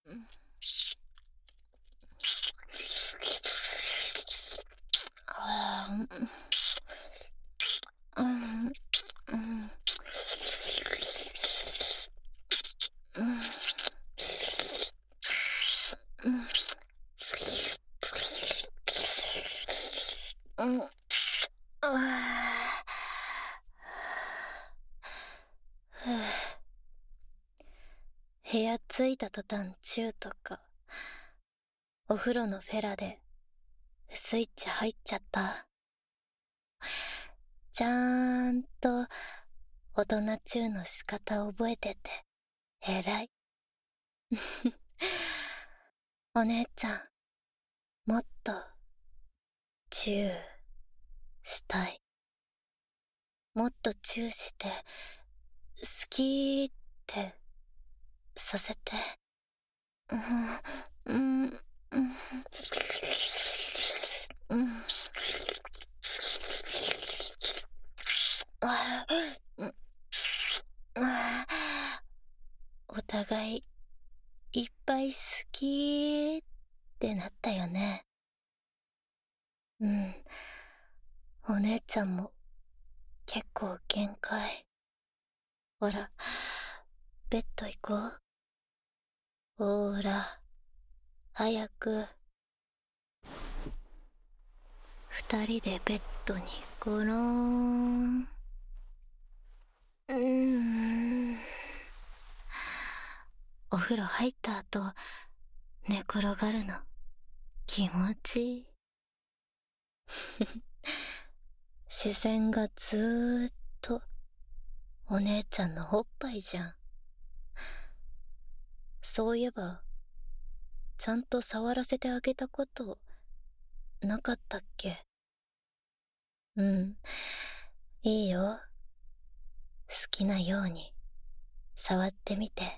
部屋着いた途端チューとか、お風呂のフェラでスイッチ入っちゃった。ちゃーんと大人チューの仕方覚えてて偉い。お姉ちゃん、もっとチューしたい。もっとチューして好きってさせて。うん、うん、うん、うん。あうんあお互いいっぱい好きってなったよね。うん。お姉ちゃんも結構限界。ほら、ベッド行こう。ほーら、早く。二人でベッドにゴローン。お風呂入った後、寝転がるの気持ちいい。視線がずーっとお姉ちゃんのおっぱいじゃん。そういえば、ちゃんと触らせてあげたことなかったっけ？うん、いいよ。好きなように触ってみて。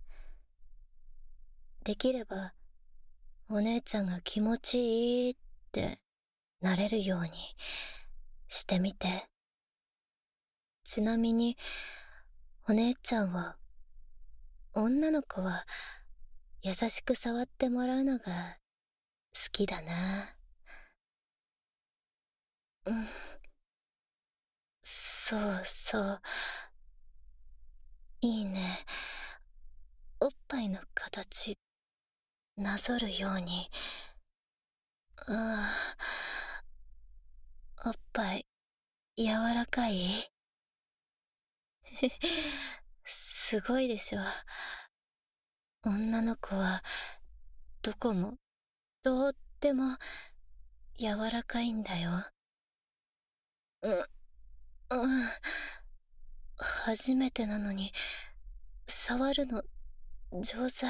できれば、お姉ちゃんが気持ちいいってなれるようにしてみて。ちなみに、お姉ちゃんは、女の子は優しく触ってもらうのが好きだな。うん、そうそう。いいね。おっぱいの形、なぞるように。おっぱい、柔らかい？すごいでしょ。女の子は、どこも、とっても、柔らかいんだよ。うん、うん。初めてなのに、触るの、上手。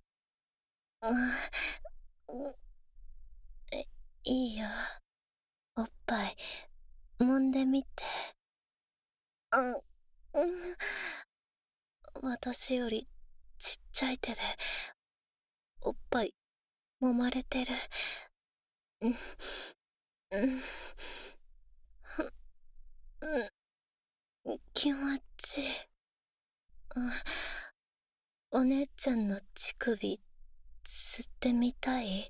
うん、いいよ。おっぱい、揉んでみて。うん、私より、ちっちゃい手で、おっぱい、揉まれてる。うん、うん、気持ちいい。お姉ちゃんの乳首、吸ってみたい？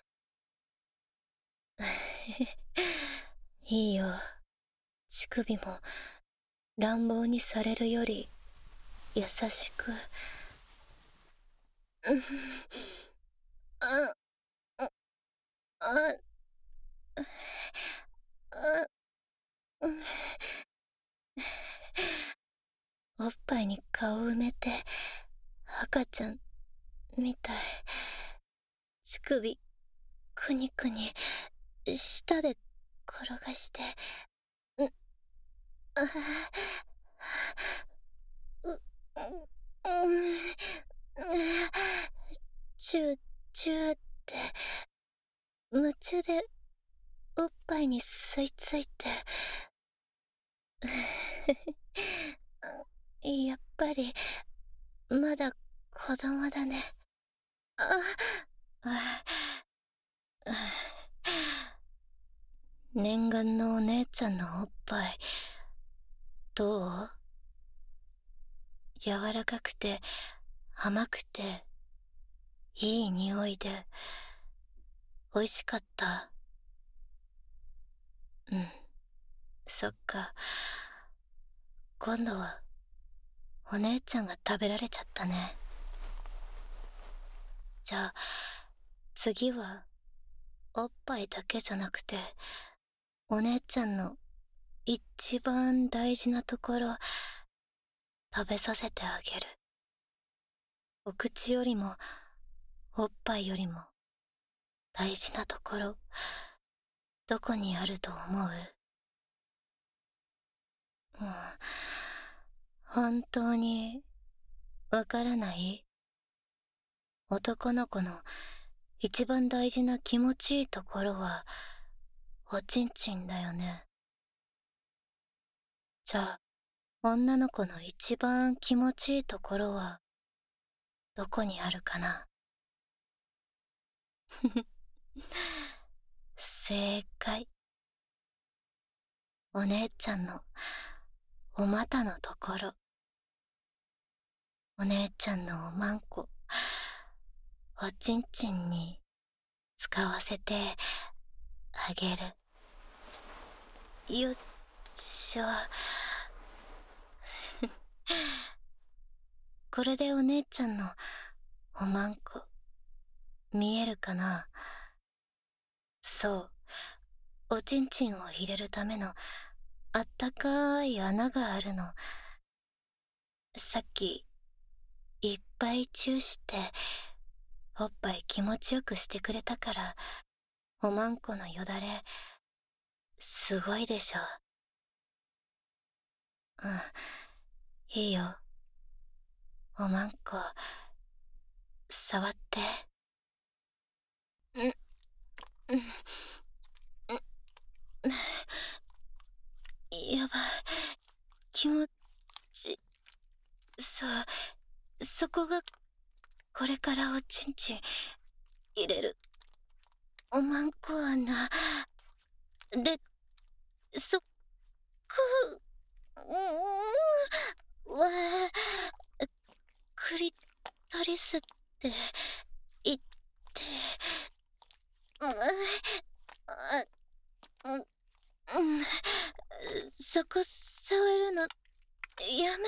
いいよ。乳首も乱暴にされるより優しく。あ、あ、あ、あ、おっぱいに顔埋めて赤ちゃんみたい。乳首くにくに舌で転がして。うん、あ、う、うん、チューチューって夢中でおっぱいに吸い付いて。やっぱりまだ子供だね。ああ念願のお姉ちゃんのおっぱいどう？柔らかくて甘くていい匂いで、美味しかった。うん、そっか。今度は、お姉ちゃんが食べられちゃったね。じゃあ、次は、おっぱいだけじゃなくて、お姉ちゃんの一番大事なところ、食べさせてあげる。お口よりも、おっぱいよりも、大事なところ、どこにあると思う？うん、本当に、わからない？男の子の一番大事な気持ちいいところは、おちんちんだよね。じゃあ、女の子の一番気持ちいいところは、どこにあるかな？正解。お姉ちゃんのお股のところ。お姉ちゃんのおまんこ、おちんちんに使わせてあげる。よっしょ。これでお姉ちゃんのおまんこ、見えるかな？そう。おちんちんを入れるためのあったかい穴があるの。さっき、いっぱいチューして、おっぱい気持ちよくしてくれたから、おまんこのよだれ、すごいでしょ。うん、いいよ。おまんこ、触って。うん、うん、うん。やばい。気持ち、そう、そこが、これからおちんちん入れる。おまんこ穴。で、そこ、わあ、クリトリスって言って、うん、うん、そこ触るのやめ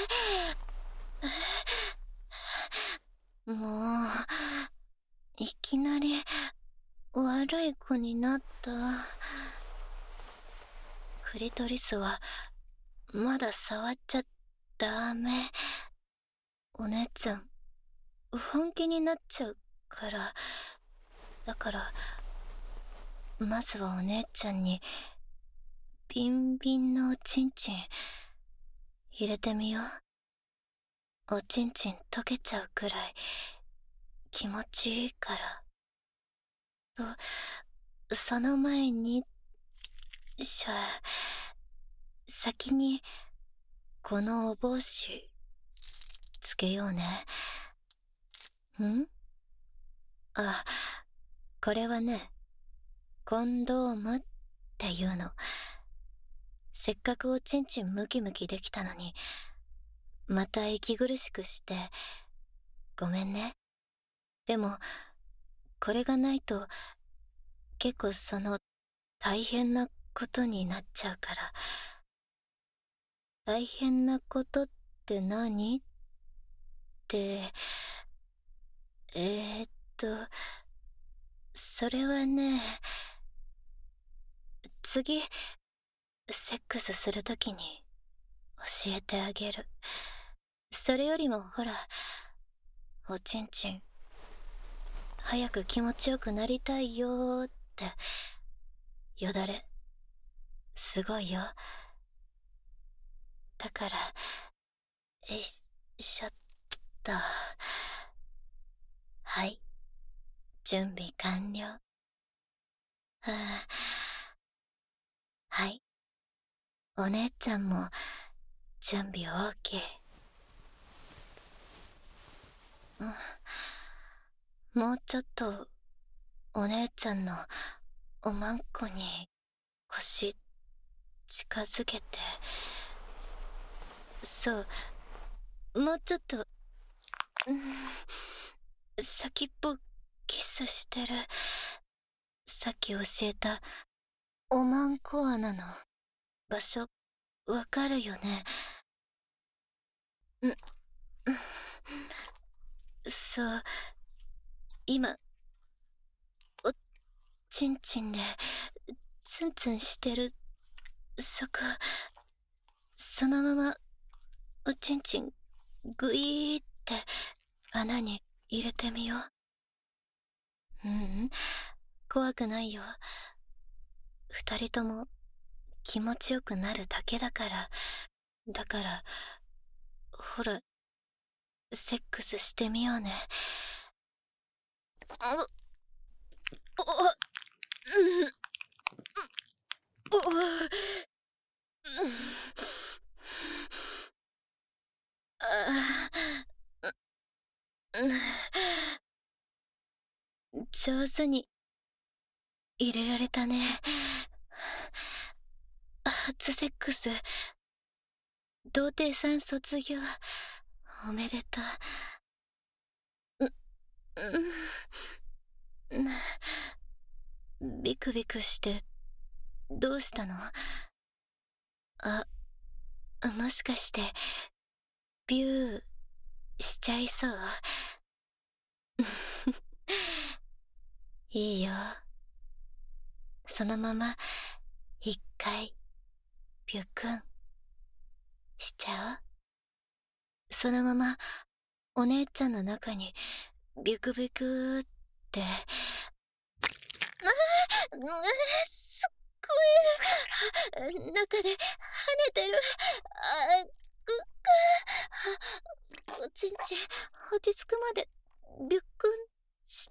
て。もう、いきなり悪い子になった。クリトリスはまだ触っちゃダメ。お姉ちゃん、本気になっちゃうから。だから、まずはお姉ちゃんに、ビンビンのおちんちん、入れてみよう。おちんちん溶けちゃうくらい、気持ちいいから。その前に、先に、このお帽子、つけようね。ん？あ、これはね、コンドームっていうの。せっかくおちんちんムキムキできたのに、また息苦しくして、ごめんね。でも、これがないと、結構大変なことになっちゃうから。大変なことって何？って、えーっと、それはね、次、セックスするときに教えてあげる。それよりもほら、おちんちん、早く気持ちよくなりたいよーって、よだれ、すごいよ。だから、よいしょっと。はい、準備完了。はあ、はい、お姉ちゃんも準備 OK。もうちょっと、お姉ちゃんのおまんこに腰近づけて。そう、もうちょっと、 先っぽキスしてる。さっき教えたおまんこ穴の場所わかるよね？ん、そう、今、おちんちんでツンツンしてる。そこ、そのままおちんちんグイーって穴に入れてみよう。怖くないよ。二人とも気持ちよくなるだけだから。だから、ほら、セックスしてみようね。う、お、うん、お、上手に入れられたね。初セックス、童貞さん卒業、おめでとう。ビクビクして、どうしたの？もしかして、ビューしちゃいそう？いいよ。そのまま、一回、ビュクン、しちゃお。そのまま、お姉ちゃんの中に、ビュクビクって、すっごい、中で跳ねてる。おちんちん落ち着くまでビュックンして。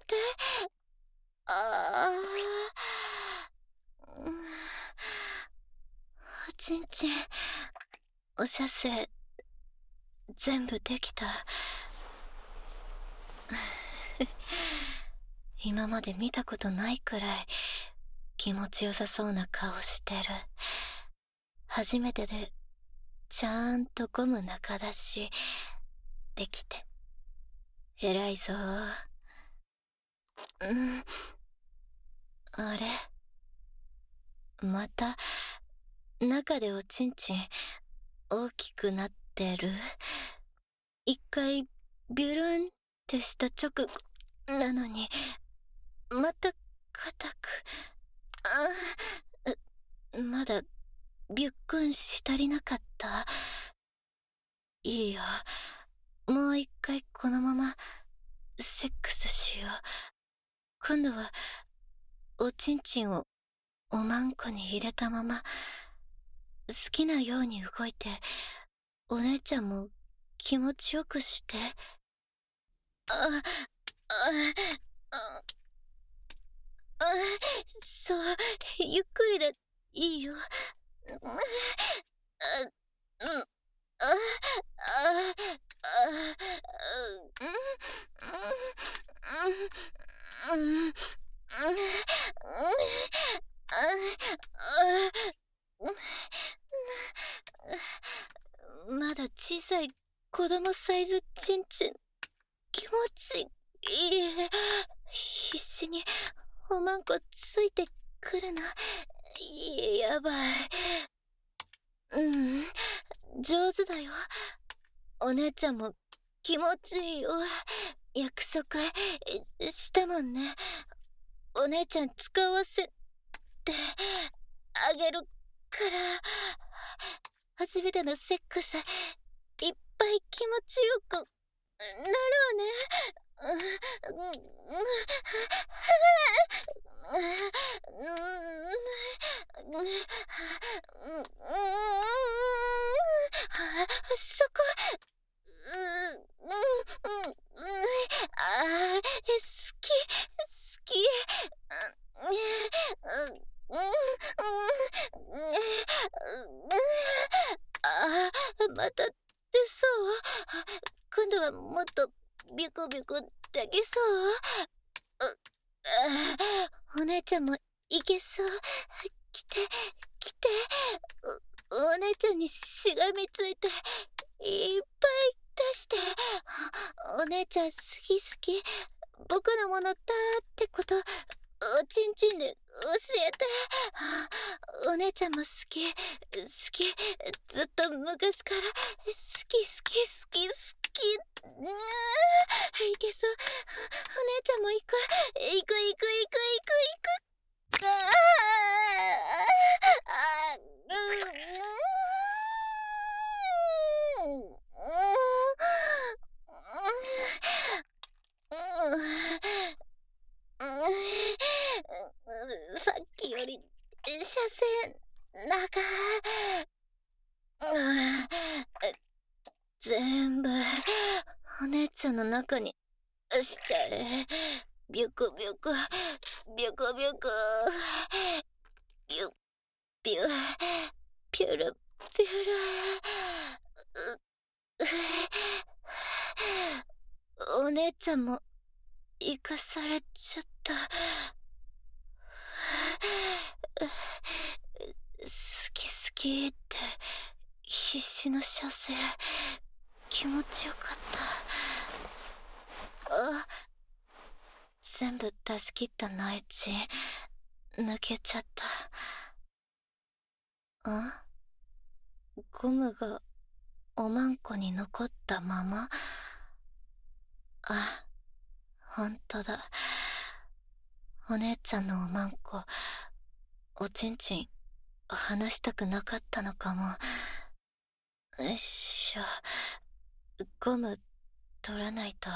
おちんちんお射精全部できた。今まで見たことないくらい気持ちよさそうな顔してる。初めてでちゃんとゴム中出しできて偉いぞ。あれ、また中でおちんちん大きくなってる？一回ビュルンってした直後なのにまた硬く。まだビュックンし足りなかった？いいよ、もう一回このままセックスしよう。今度はおちんちんをおまんこに入れたまま好きなように動いて、お姉ちゃんも気持ちよくして。そう、ゆっくりでいいよ。まだ小さい子供サイズちんちん気持ちいい。必死におまんこついてくるな。やばい。上手だよ。お姉ちゃんも気持ちいいよ。約束したもんね。お姉ちゃん使わせてあげるから。初めてのセックスいっぱい気持ちよくなるわね。そこ、好き、好き。また出そう？今度はもっとビュクビュクできそう？お姉ちゃんもいけそう？来て、来て。お姉ちゃんにしがみついて、いっぱい出して。お姉ちゃん好き好き。 僕のものだってことおちんちんで教えて。お姉ちゃんも好きずっと昔から好きいけそう。お姉ちゃんも行くああさっきより車線長全部お姉ちゃんの中にしちゃえ。ビュクビュクビュクビュクビュビュピュルピュルお姉ちゃんも生かされちゃった。好きって必死の射精気持ちよかった。全部出し切った内地抜けちゃった。ゴムがおまんこに残ったまま。ほんとだ。お姉ちゃんのおまんこおちんちん離したくなかったのかも。よいしょ。ゴム取らないと。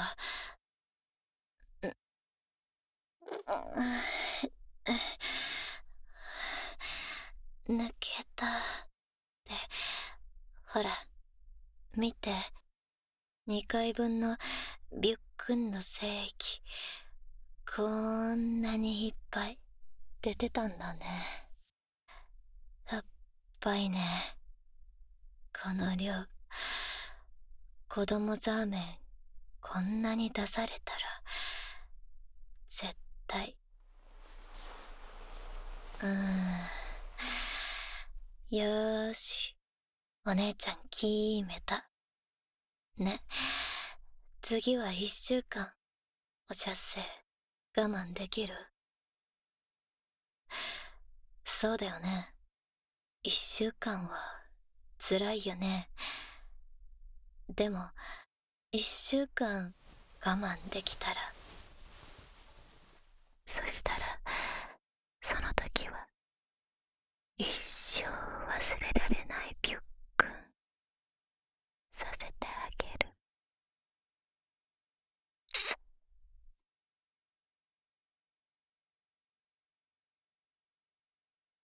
抜けた。で、ほら、見て。2回分のビュックンの精液。こんなにいっぱい出てたんだね。やっばいね。この量。子供ザーメンこんなに出されたら絶対よーし、お姉ちゃん決めたね。次は1週間お射精我慢できる？そうだよね。1週間は辛いよね。でも1週間我慢できたら、そし